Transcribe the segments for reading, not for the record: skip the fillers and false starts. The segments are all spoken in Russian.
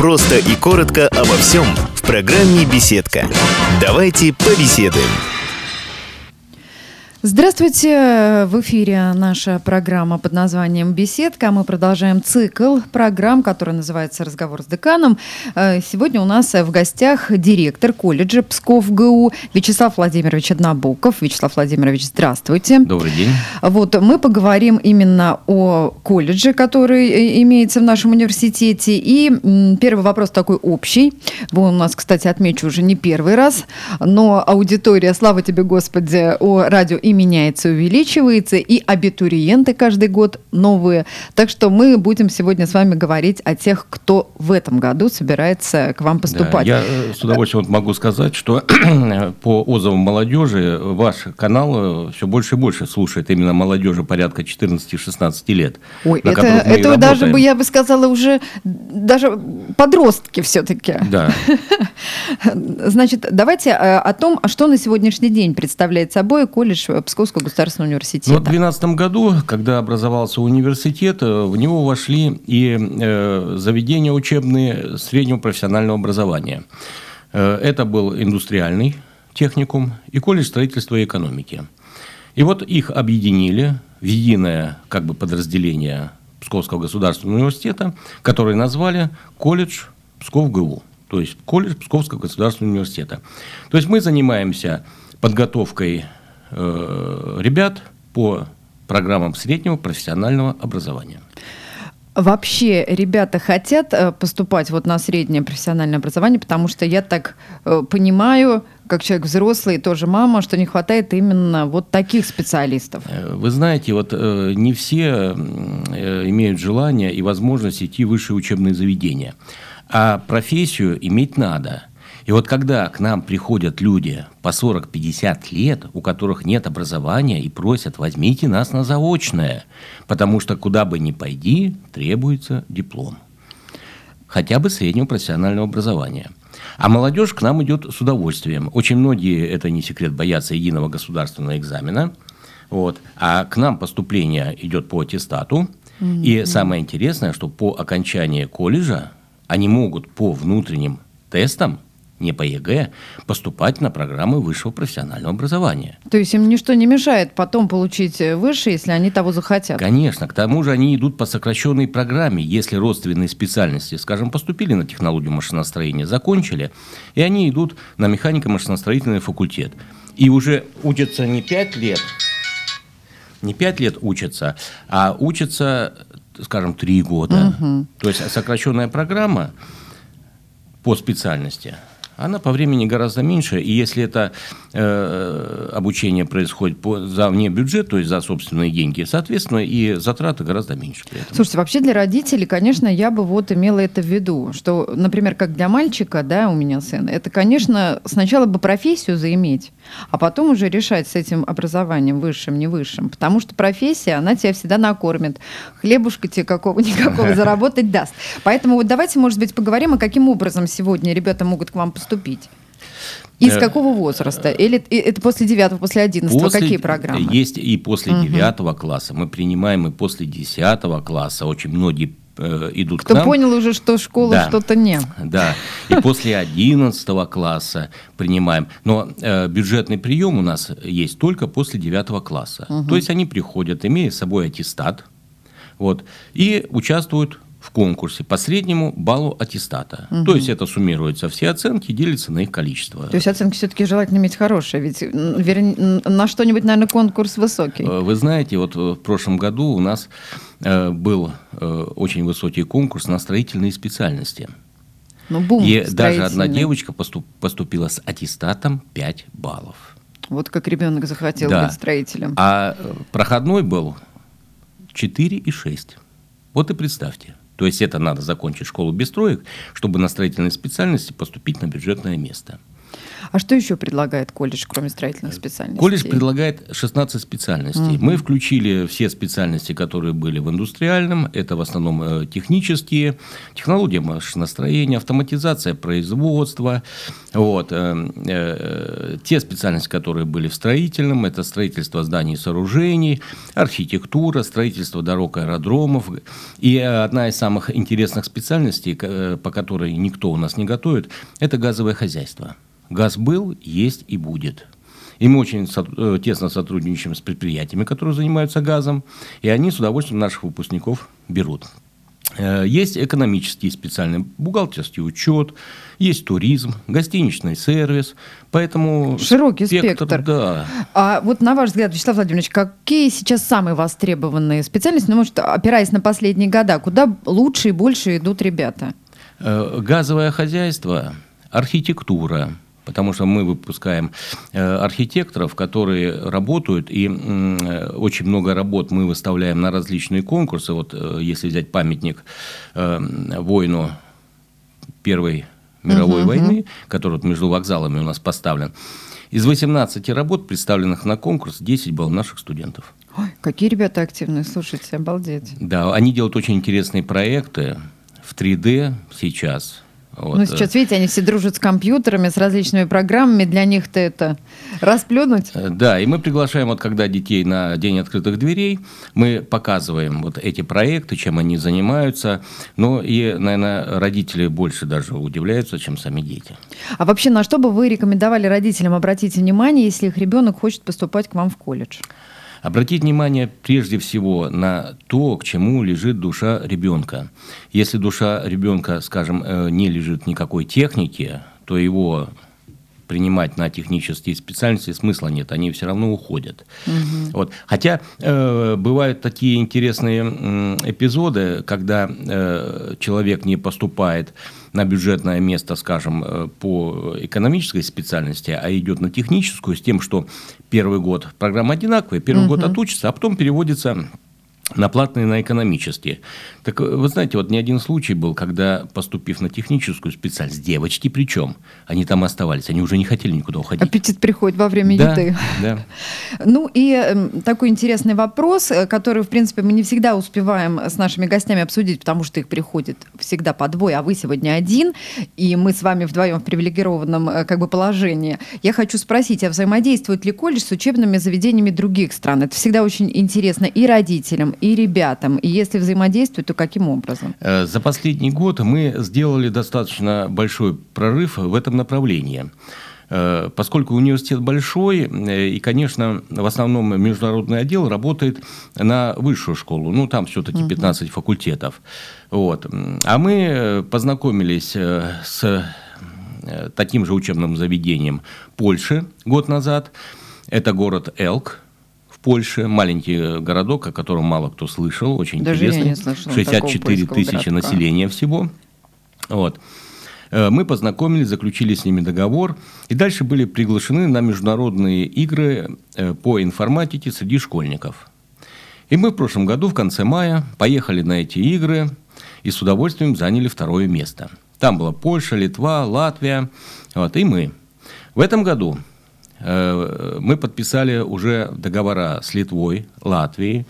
Просто и коротко обо всем в программе «Беседка». Давайте побеседуем. Здравствуйте! В эфире наша программа под названием «Беседка». Мы продолжаем цикл программ, который называется «Разговор с деканом». Сегодня у нас в гостях директор колледжа Псков ГУ Вячеслав Владимирович Однобоков. Вячеслав Владимирович, здравствуйте. Добрый день. Вот, мы поговорим именно о колледже, который имеется в нашем университете. И первый вопрос такой общий. Вы у нас, кстати, отмечу уже не первый раз, но аудитория, слава тебе, Господи, о радио и меняется, увеличивается, и абитуриенты каждый год новые. Так что мы будем сегодня с вами говорить о тех, кто в этом году собирается к вам поступать. Да, я с удовольствием могу сказать, что по отзывам молодежи ваш канал все больше и больше слушает именно молодежи порядка 14-16 лет. Ой, это даже, я бы сказала, уже даже подростки все-таки. Да. Значит, давайте о том, что на сегодняшний день представляет собой колледж Псковского государственного университета. В 2012 году, когда образовался университет, в него вошли и заведения учебные среднего профессионального образования. Это был индустриальный техникум и колледж строительства и экономики. И вот их объединили в единое подразделение Псковского государственного университета, которое назвали колледж Псков ГУ, то есть колледж Псковского государственного университета. То есть мы занимаемся подготовкой ребят по программам среднего профессионального образования. Вообще ребята хотят поступать на среднее профессиональное образование, потому что я так понимаю, как человек взрослый, тоже мама, что не хватает именно таких специалистов. Вы знаете, не все имеют желание и возможность идти в высшие учебные заведения, а профессию иметь надо. И когда к нам приходят люди по 40-50 лет, у которых нет образования, и просят: возьмите нас на заочное, потому что куда бы ни пойди, требуется диплом. Хотя бы среднего профессионального образования. А молодежь к нам идет с удовольствием. Очень многие, это не секрет, боятся единого государственного экзамена. А к нам поступление идет по аттестату. Mm-hmm. И самое интересное, что по окончании колледжа они могут по внутренним тестам, не по ЕГЭ, поступать на программы высшего профессионального образования. То есть им ничто не мешает потом получить высшее, если они того захотят? Конечно. К тому же они идут по сокращенной программе. Если родственные специальности, поступили на технологию машиностроения, закончили, и они идут на механико-машиностроительный факультет. И уже учатся не 5 лет, учатся, а учатся, 3 года. Угу. То есть сокращенная программа по специальности, она по времени гораздо меньше, и если это обучение происходит за вне бюджета, то есть за собственные деньги, соответственно, и затраты гораздо меньше при этом. Слушайте, вообще для родителей, конечно, я бы имела это в виду, что, например, как для мальчика, да, у меня сын, это, конечно, сначала бы профессию заиметь, а потом уже решать с этим образованием высшим, не высшим, потому что профессия, она тебя всегда накормит, хлебушка тебе какого-никакого заработать даст. Поэтому давайте, может быть, поговорим, а каким образом сегодня ребята могут к вам поступить. Из какого возраста? Или это после 9, после 11? Какие программы? Есть и после 9 класса. Мы принимаем и после 10 класса. Очень многие идут к нам. Кто понял уже, что школа что-то не. Да, и после 11 класса принимаем. Но бюджетный прием у нас есть только после 9 класса. То есть они приходят, имея с собой аттестат, и участвуют в конкурсе по среднему баллу аттестата. Угу. То есть это суммируются все оценки, делится на их количество. То есть оценки все-таки желательно иметь хорошие, ведь на что-нибудь, наверное, конкурс высокий. Вы знаете, в прошлом году у нас был очень высокий конкурс на строительные специальности. И даже одна девочка поступила с аттестатом 5 баллов. Вот как ребенок захотел быть строителем. А проходной был 4,6. И представьте. То есть это надо закончить школу без троек, чтобы на строительной специальности поступить на бюджетное место. А что еще предлагает колледж, кроме строительных специальностей? Колледж предлагает 16 специальностей. Мы включили все специальности, которые были в индустриальном. Это в основном технические, технология машиностроения, автоматизация производства. Вот. Те специальности, которые были в строительном, это строительство зданий и сооружений, архитектура, строительство дорог, аэродромов. И одна из самых интересных специальностей, по которой никто у нас не готовит, это газовое хозяйство. Газ был, есть и будет. И мы очень тесно сотрудничаем с предприятиями, которые занимаются газом, и они с удовольствием наших выпускников берут. Есть экономические специальные, бухгалтерский учет, есть туризм, гостиничный сервис, поэтому широкий спектр. Да. А вот на ваш взгляд, Вячеслав Владимирович, какие сейчас самые востребованные специальности, ну, может, опираясь на последние года, куда лучше и больше идут ребята? Газовое хозяйство, архитектура. Потому что мы выпускаем архитекторов, которые работают, и очень много работ мы выставляем на различные конкурсы. Вот если взять памятник воину Первой мировой войны, который вот между вокзалами у нас поставлен, из 18 работ, представленных на конкурс, 10 было наших студентов. Ой, какие ребята активные, слушайте, обалдеть. Да, они делают очень интересные проекты в 3D сейчас. Вот. Ну, сейчас, видите, они все дружат с компьютерами, с различными программами. Для них-то это расплюнуть. Да, и мы приглашаем, вот когда детей на День открытых дверей, мы показываем вот эти проекты, чем они занимаются. Ну, и, наверное, родители больше даже удивляются, чем сами дети. А вообще, на что бы вы рекомендовали родителям обратить внимание, если их ребенок хочет поступать к вам в колледж? Обратить внимание прежде всего на то, к чему лежит душа ребенка. Если душа ребенка, скажем, не лежит никакой технике, то его принимать на технические специальности смысла нет, они все равно уходят. Вот. Хотя бывают такие интересные эпизоды, когда человек не поступает на бюджетное место, скажем, по экономической специальности, а идет на техническую с тем, что первый год программа одинаковая, первый год отучится, а потом переводится на платные, на экономические. Так вы знаете, вот ни один случай был, когда, поступив на техническую специальность, девочки причем, они там оставались, они уже не хотели никуда уходить. Аппетит приходит во время еды. Да. Ну и такой интересный вопрос, который, в принципе, мы не всегда успеваем с нашими гостями обсудить, потому что их приходит всегда по двое, а вы сегодня один, и мы с вами вдвоем в привилегированном положении. Я хочу спросить, а взаимодействует ли колледж с учебными заведениями других стран? Это всегда очень интересно и родителям, и ребятам. И если взаимодействуют, то каким образом? За последний год мы сделали достаточно большой прорыв в этом направлении. Поскольку университет большой, и, конечно, в основном международный отдел работает на высшую школу. Ну, там все-таки 15 факультетов. Вот. А мы познакомились с таким же учебным заведением Польши год назад. Это город Елк. Польше, маленький городок, о котором мало кто слышал, очень даже интересный. Я не слышала 64 тысячи населения всего. Вот. Мы познакомились, заключили с ними договор, и дальше были приглашены на международные игры по информатике среди школьников. И мы в прошлом году, в конце мая, поехали на эти игры и с удовольствием заняли 2-е место. Там была Польша, Литва, Латвия, вот, и мы. В этом году мы подписали уже договора с Литвой, Латвией.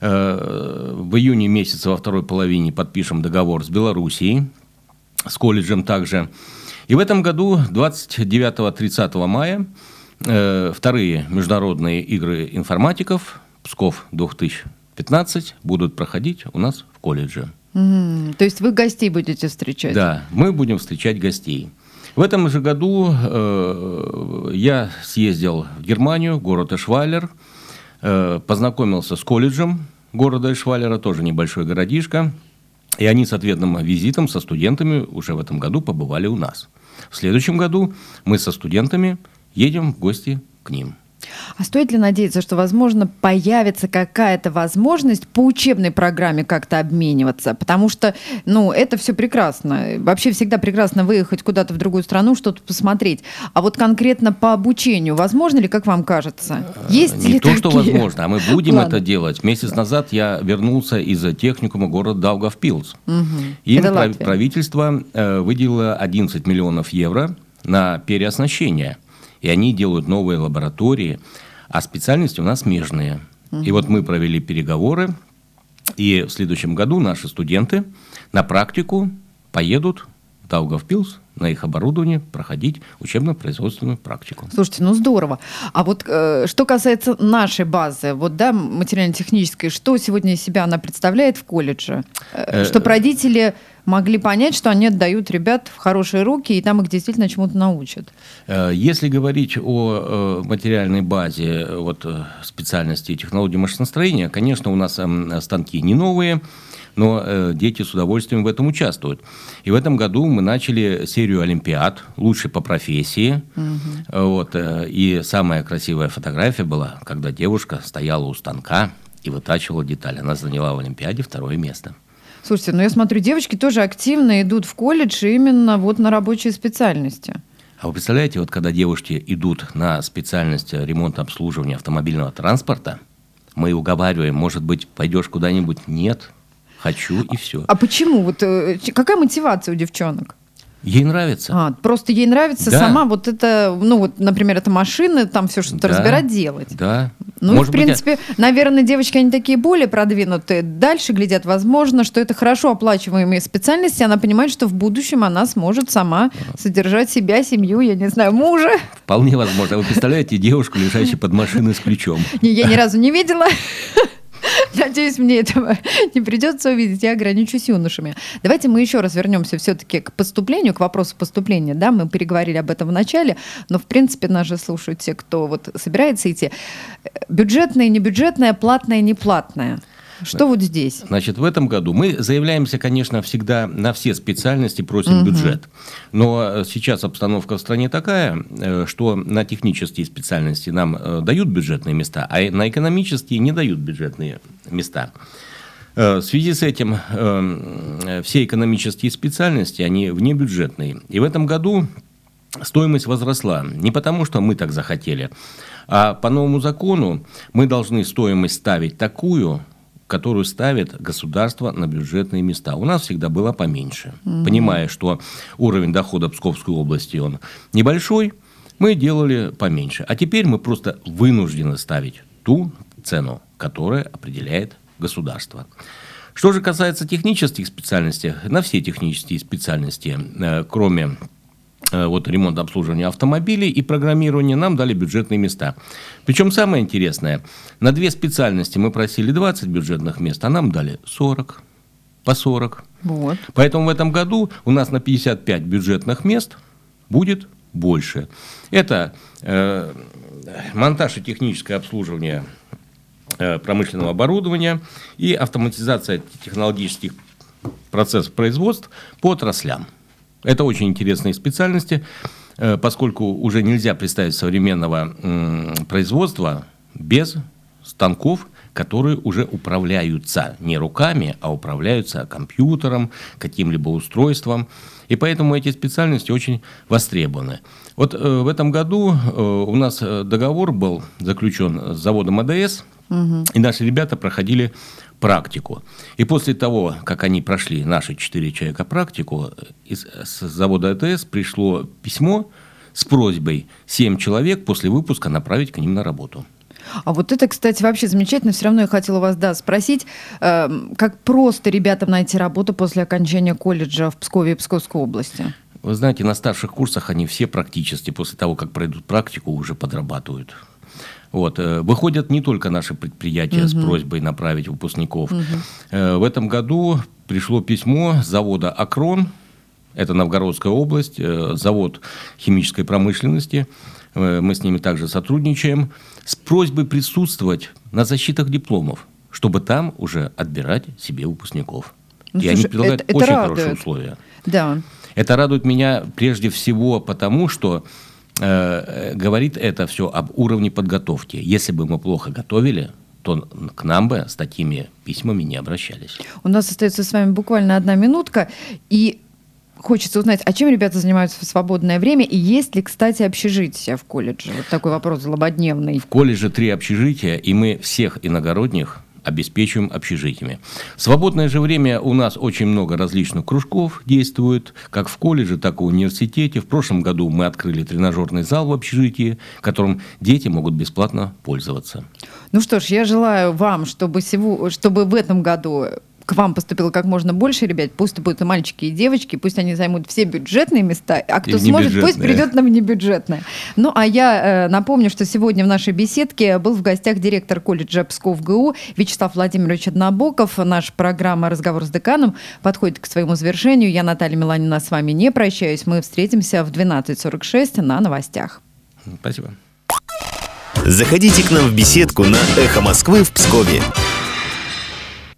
В июне месяце во второй половине подпишем договор с Белоруссией, с колледжем также. И в этом году, 29-30 мая, 2-е международные игры информатиков Псков 2015 будут проходить у нас в колледже. То есть вы гостей будете встречать? Да, мы будем встречать гостей. В этом же году я съездил в Германию, город Эшвайлер, познакомился с колледжем города Эшвайлера, тоже небольшой городишко, и они с ответным визитом со студентами уже в этом году побывали у нас. В следующем году мы со студентами едем в гости к ним. А стоит ли надеяться, что, возможно, появится какая-то возможность по учебной программе как-то обмениваться? Потому что, это все прекрасно. Вообще всегда прекрасно выехать куда-то в другую страну, что-то посмотреть. А вот конкретно по обучению, возможно ли, как вам кажется? Есть ли Не то, такие? что возможно, а мы будем это делать. Месяц назад я вернулся из техникума города Даугавпилс. Им правительство выделило 11 миллионов евро на переоснащение. И они делают новые лаборатории, а специальности у нас смежные. И вот мы провели переговоры, и в следующем году наши студенты на практику поедут в Даугавпилс на их оборудование проходить учебно-производственную практику. Слушайте, ну здорово. А вот что касается нашей базы, вот, да, материально-технической, что сегодня из себя она представляет в колледже? Чтобы родители могли понять, что они отдают ребят в хорошие руки, и там их действительно чему-то научат. Если говорить о материальной базе специальности технологии машиностроения, конечно, у нас станки не новые, но дети с удовольствием в этом участвуют. И в этом году мы начали серию олимпиад «Лучший по профессии». И самая красивая фотография была, когда девушка стояла у станка и вытачивала детали. Она заняла в олимпиаде 2 место. Слушайте, я смотрю, девочки тоже активно идут в колледж именно на рабочие специальности. А вы представляете, когда девушки идут на специальность ремонта обслуживания автомобильного транспорта, мы уговариваем, может быть, пойдешь куда-нибудь? Нет. Хочу, и все. А почему? Какая мотивация у девчонок? Ей нравится. Просто ей нравится сама например, эта машина, там все что-то разбирать, делать. Да. В принципе, наверное, девочки, они такие более продвинутые, дальше глядят, возможно, что это хорошо оплачиваемые специальности, она понимает, что в будущем она сможет сама содержать себя, семью, я не знаю, мужа. Вполне возможно. Вы представляете девушку, лежащую под машиной с ключом? Я ни разу не видела. Надеюсь, мне этого не придется увидеть, я ограничусь юношами. Давайте мы еще раз вернемся все-таки к поступлению, к вопросу поступления. Да, мы переговорили об этом в начале, но, в принципе, нас же слушают те, кто собирается идти. Бюджетное, небюджетное, платное, неплатное. Что здесь? Значит, в этом году мы заявляемся, конечно, всегда на все специальности, просим бюджет. Но сейчас обстановка в стране такая, что на технические специальности нам дают бюджетные места, а на экономические не дают бюджетные места. В связи с этим все экономические специальности, они внебюджетные. И в этом году стоимость возросла. Не потому, что мы так захотели, а по новому закону мы должны стоимость ставить такую, которую ставит государство на бюджетные места. У нас всегда было поменьше. Понимая, что уровень дохода Псковской области он небольшой, мы делали поменьше. А теперь мы просто вынуждены ставить ту цену, которая определяет государство. Что же касается технических специальностей, на все технические специальности, кроме ремонта обслуживания автомобилей и программирования, нам дали бюджетные места. Причем самое интересное, на 2 специальности мы просили 20 бюджетных мест, а нам дали 40, по 40. Поэтому в этом году у нас на 55 бюджетных мест будет больше. Это монтаж и техническое обслуживание промышленного оборудования и автоматизация технологических процессов производства по отраслям. Это очень интересные специальности, поскольку уже нельзя представить современного производства без станков, которые уже управляются не руками, а управляются компьютером, каким-либо устройством. И поэтому эти специальности очень востребованы. В этом году у нас договор был заключен с заводом АДС, и наши ребята проходили практику. И после того, как они прошли, наши 4 человека, практику, с завода АТС пришло письмо с просьбой 7 человек после выпуска направить к ним на работу. А это, кстати, вообще замечательно. Все равно я хотела вас спросить, как просто ребятам найти работу после окончания колледжа в Пскове и Псковской области? Вы знаете, на старших курсах они все практически после того, как пройдут практику, уже подрабатывают. Выходят не только наши предприятия с просьбой направить выпускников. В этом году пришло письмо с завода «Акрон», это Новгородская область, завод химической промышленности, мы с ними также сотрудничаем, с просьбой присутствовать на защитах дипломов, чтобы там уже отбирать себе выпускников. И они предлагают очень хорошие условия. Да. Это радует меня прежде всего потому, что говорит это все об уровне подготовки. Если бы мы плохо готовили, то к нам бы с такими письмами не обращались. У нас остается с вами буквально 1 минутка, и хочется узнать, а чем ребята занимаются в свободное время, и есть ли, кстати, общежитие в колледже? Такой вопрос злободневный. В колледже 3 общежития, и мы всех иногородних обеспечиваем общежитиями. В свободное же время у нас очень много различных кружков действует, как в колледже, так и в университете. В прошлом году мы открыли тренажерный зал в общежитии, которым дети могут бесплатно пользоваться. Ну что ж, я желаю вам, чтобы в этом году к вам поступило как можно больше ребят. Пусть будут и мальчики, и девочки. Пусть они займут все бюджетные места. А кто сможет, пусть придет на внебюджетное. Ну, а я напомню, что сегодня в нашей беседке был в гостях директор колледжа Псков ГУ Вячеслав Владимирович Однобоков. Наша программа «Разговор с деканом» подходит к своему завершению. Я, Наталья Миланина, с вами не прощаюсь. Мы встретимся в 12:46 на новостях. Спасибо. Заходите к нам в беседку на «Эхо Москвы» в Пскове.